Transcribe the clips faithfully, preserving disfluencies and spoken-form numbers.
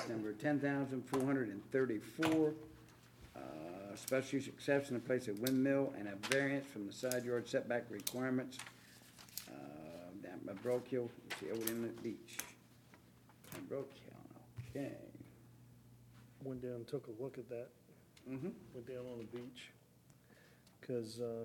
number ten thousand four hundred and thirty-four. Uh, special use exception in place of windmill and a variance from the side yard setback requirements. Uh, down by Broke Hill, you see Old Inlet Beach. On Broke Hill, okay. Went down and took a look at that, Mm-hmm. went down on the beach, because uh,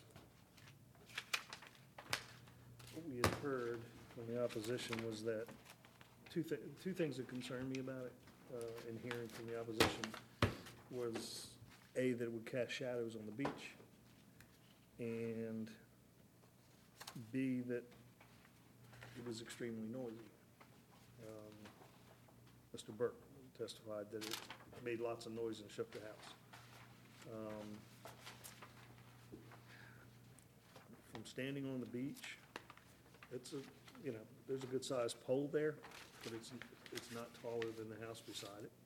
what we had heard from the opposition was that two thi- two things that concerned me about it, uh, in hearing from the opposition, was A, that it would cast shadows on the beach, and B, that it was extremely noisy. Um, Mister Burke testified that it made lots of noise and shook the house. Um, From standing on the beach, it's a, you know, there's a good-sized pole there, but it's, it's not taller than the house beside it.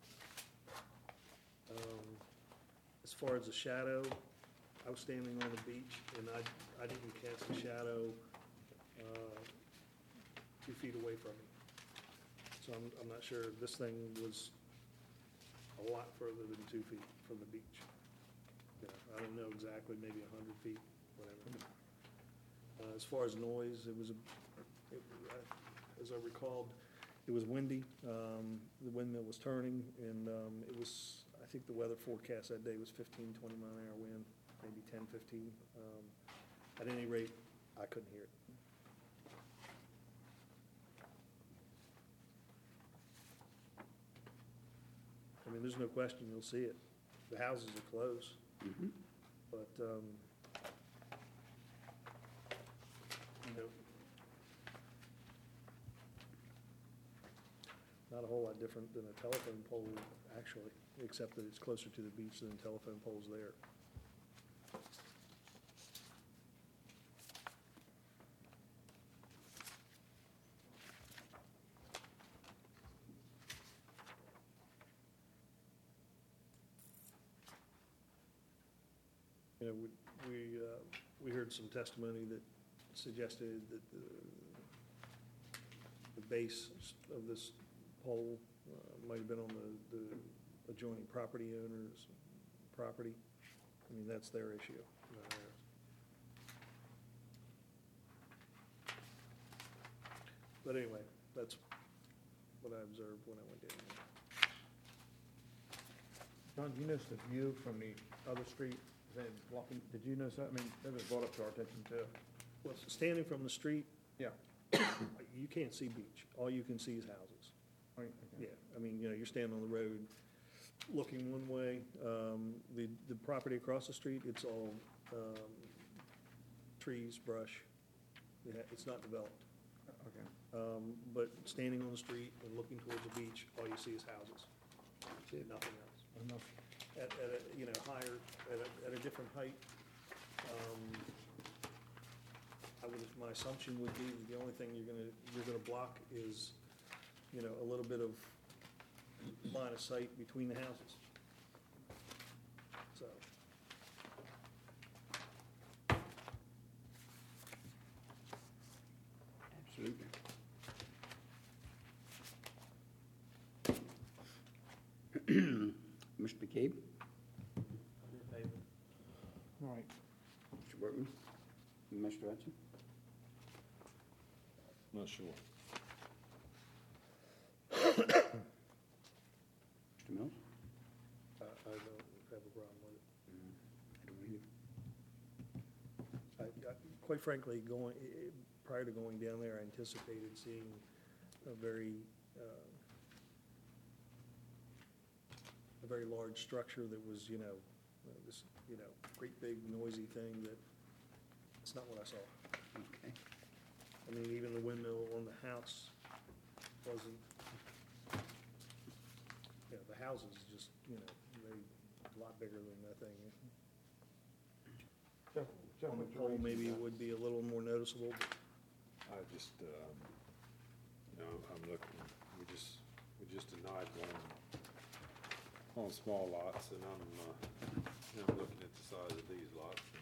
Um, As far as the shadow, I was standing on the beach, and I, I didn't cast a shadow uh, two feet away from me. So I'm, I'm not sure, this thing was a lot further than two feet from the beach. You know, I don't know exactly, maybe a hundred feet, whatever. Uh, as far as noise, it was, a, it, I- as I recalled, it was windy, um, the windmill was turning, and, um, it was, I think the weather forecast that day was fifteen, twenty mile an hour wind, maybe ten, fifteen. Um, at any rate, I couldn't hear it. I mean, there's no question you'll see it. The houses are closed, Mm-hmm. but, um, you know, not a whole lot different than a telephone pole, actually, except that it's closer to the beach than telephone poles there. You know, we, we, uh, we heard some testimony that suggested that the, the base of this pole uh, might have been on the, the adjoining property owner's property. I mean, that's their issue, not ours. But anyway, that's what I observed when I went down there. John, you notice the view from the other street, is that blocking, did you notice that? I mean, that was brought up to our attention too. Well, standing from the street, Yeah. you can't see beach. All you can see is houses. Right, okay. Yeah, I mean, you know, you're standing on the road, looking one way. Um, the, the property across the street, it's all, um, trees, brush. Yeah, it's not developed. Okay. Um, but standing on the street and looking towards the beach, all you see is houses. Nothing else. Enough. At, at a, you know, higher, at a, at a different height, um, I would, my assumption would be that the only thing you're gonna, you're gonna block is, you know, a little bit of line of sight between the houses. So, Absolutely. Mister McCabe, All right. Mister Workman, Mister Hudson? Not sure. Mister Mills? I, I don't have a problem with it. I don't either. I, I, quite frankly, going, i- i- prior to going down there, I anticipated seeing a very, uh, a very large structure that was, you know, uh, this, you know, great big noisy thing that, it's not what I saw. Okay. I mean, even the windmill on the house wasn't, you know, the house is just, you know, they, a lot bigger than that thing. Jeff, Jeff, On the what's your pole, reason maybe for it that? would be a little more noticeable, but I just, um, you know, I'm looking, we just, we just denied one on small lots, and I'm, uh, you know, looking at the size of these lots. and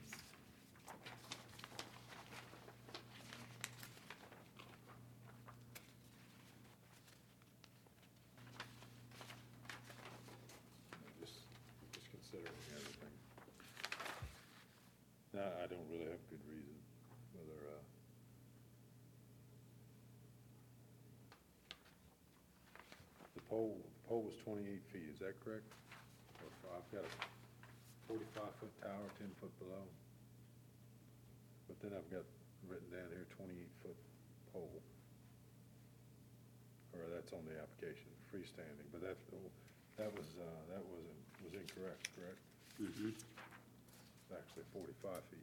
pole, pole was twenty-eight feet, is that correct? Or if I've got a forty-five foot tower, ten foot below. But then I've got written down here twenty-eight foot pole. Or that's on the application, freestanding, but that, that was, uh, that wasn't, was incorrect, correct? Mm-hmm. It's actually forty-five feet.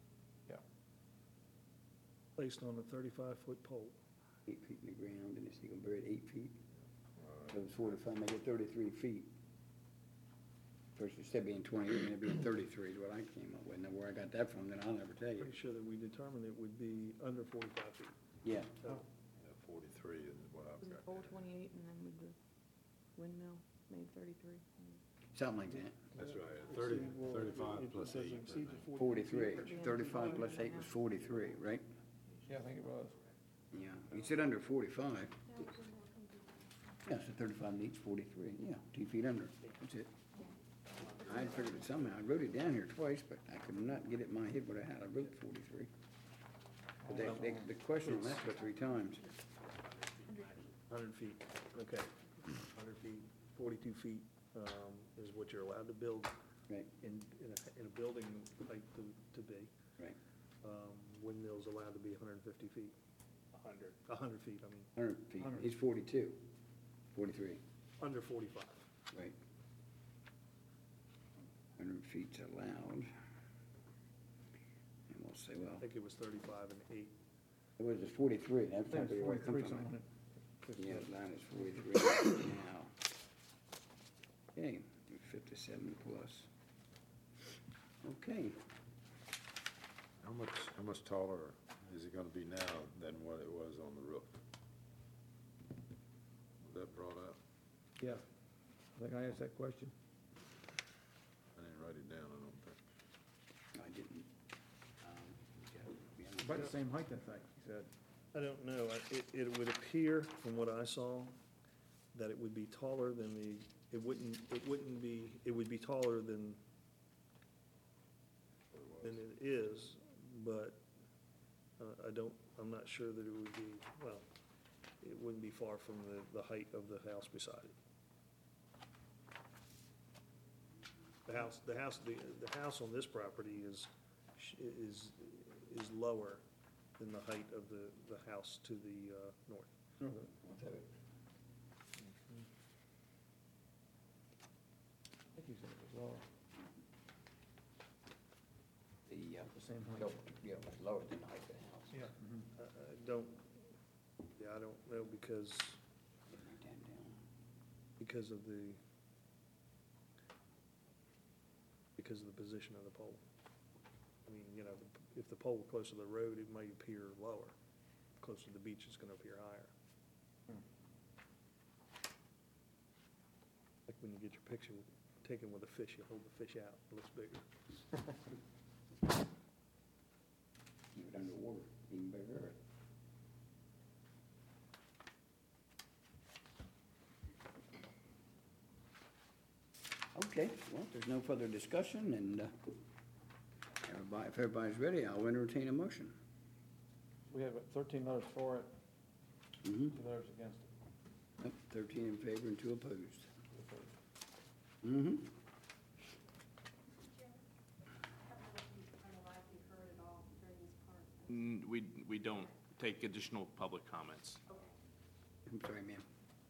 Placed on a thirty-five foot pole. Eight feet in the ground, and it's, you gonna bury it eight feet? Uh, So it's forty-five, make it thirty-three feet. First, instead of being twenty-eight, it'd be thirty-three is what I came up with. Now, where I got that from, then I'll never tell you. Pretty sure that we determined it would be under forty-five feet. Yeah, So, Yeah, forty-three is what I've Was got. it pole down. twenty-eight and then with the windmill made thirty-three? something like that. That's right, let's thirty, see, well, thirty-five it- it plus doesn't eight. exceed the Forty-three. Yeah. Thirty-five plus eight was forty-three, right? Yeah, I think it was. Yeah, you said under forty-five. Yeah, so thirty-five needs forty-three, yeah, two feet under, that's it. I had figured it somehow, I wrote it down here twice, but I could not get it in my head what I had, I wrote forty-three. But they, they, the question on that was three times. Hundred feet, okay. Hundred feet, forty-two feet, um, is what you're allowed to build Right, in, in a, in a building height to, to be. right, Um, windmill's allowed to be hundred and fifty feet. A hundred. A hundred feet, I mean, hundred feet, Hundred. he's forty-two, forty-three, under forty-five. right. Hundred feet's allowed. And we'll say, well, I think it was thirty-five and eight. it was just forty-three, I that's think probably it's right, forty-three, something something like like Yeah, line is forty-three now. Okay, fifty-seven plus. Okay, How much, how much taller is it gonna be now than what it was on the roof? Was that brought up? Yeah, I think I asked that question. I didn't write it down, I don't think. I didn't. um, yeah, yeah. About the same height, I think, he said. I don't know, I- it, it would appear from what I saw that it would be taller than the, it wouldn't, it wouldn't be, it would be taller than, than it is, but uh, I don't, I'm not sure that it would be, well, it wouldn't be far from the, the height of the house beside it. The house, the house, the, the house on this property is, sh- is, is lower than the height of the, the house to the, uh, north. I think he said it was lower, The, uh, the same height. lower, yeah, it was lower than the height of the house. Yeah. I, I don't, yeah, I don't know because, Write that down. because of the, because of the position of the pole. I mean, you know, if the pole were closer to the road, it might appear lower. Closer to the beach, it's gonna appear higher. Hmm. Like when you get your picture taken with a fish, you hold the fish out, it looks bigger. Keep it underwater, even bigger. Okay, well, if there's no further discussion, and, uh, everybody, if everybody's ready, I'll entertain a motion. We have thirteen letters for it, Mm-hmm. two letters against it. Yep, thirteen in favor and two opposed. Mm-hmm. N- We, we don't take additional public comments. I'm sorry, ma'am.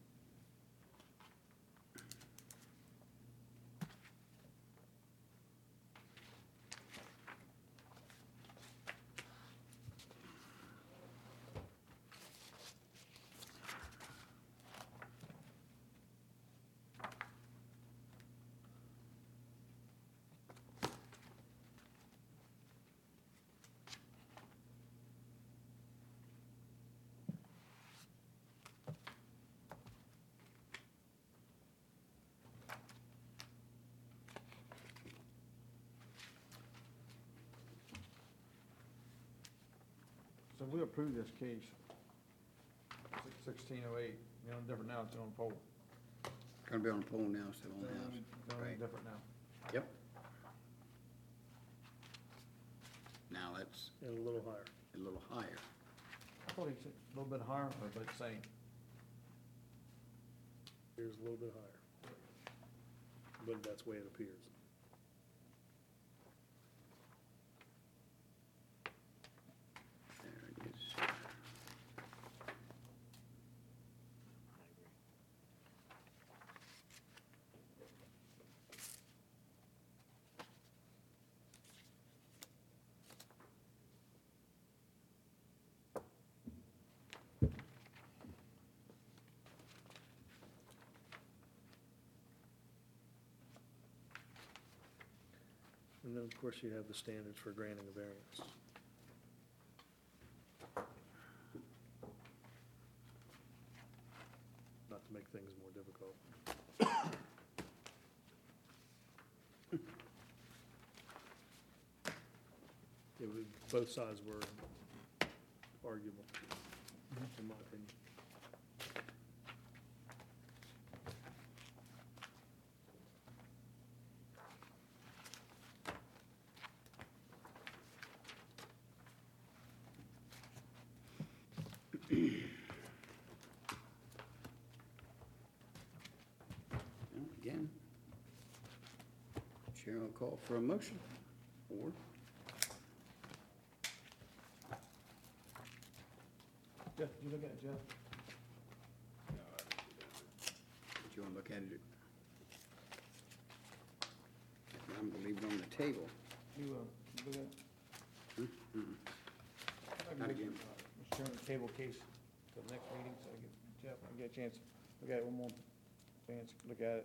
So we approved this case, sixteen oh eight, you know, different now, it's on pole. Gonna be on the pole now, still on the house. It's on Right. different now. Yep. Now that's And a little higher. a little higher. I thought he said a little bit higher, or about the same. Here's a little bit higher. But that's the way it appears. There it is. And then, of course, you have the standards for granting a variance. Not to make things more difficult. It was, both sides were arguable, in my opinion. Well, again, Chair will call for a motion, or Jeff, did you look at it, Jeff? do you want to look at it? I'm going to leave it on the table. You, uh, you look at it? Mhm. I'd Not like to again. make, uh, Mister Chairman, table case till the next meeting, so I get, Jeff, I get a chance, to look at it one more chance, look at it.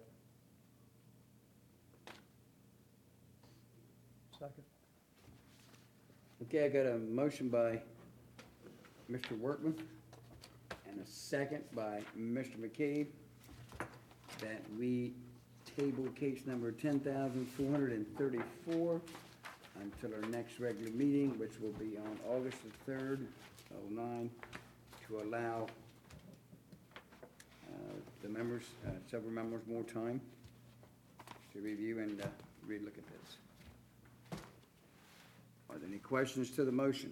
Second. Okay, I got a motion by Mister Workman and a second by Mister McCabe that we table case number ten thousand four hundred and thirty-four until our next regular meeting, which will be on August the third, oh nine, to allow uh, the members, uh, several members more time to review and uh, relook at this. Are there any questions to the motion?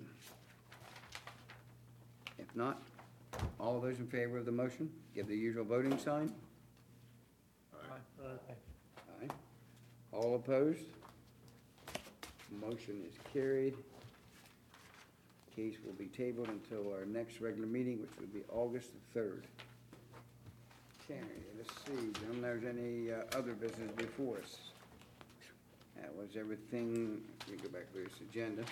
If not, all those in favor of the motion, give the usual voting sign. Uh, Aye. All opposed? Motion is carried. Case will be tabled until our next regular meeting, which will be August the third. Okay, let's see, then there's any uh, other business before us. That was everything, let me go back to this agenda.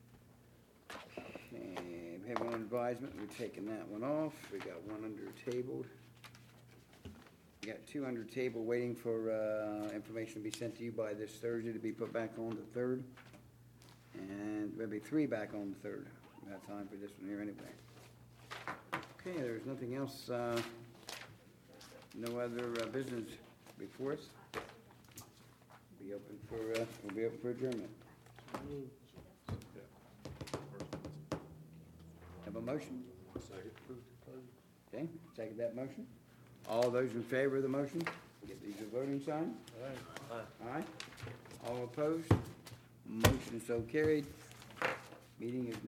Okay, we have one advisement, we've taken that one off, we got one under tabled. We got two under table waiting for, uh, information to be sent to you by this Thursday to be put back on the third. And there'll be three back on the third. We have time for this one here anyway. Okay, there's nothing else, uh, no other uh, business before us. Be open for, uh, we'll be open for adjournment. Have a motion? Second. Okay, second that motion. All those in favor of the motion, get the usual voting sign. Aye. All opposed? Motion so carried. Meeting is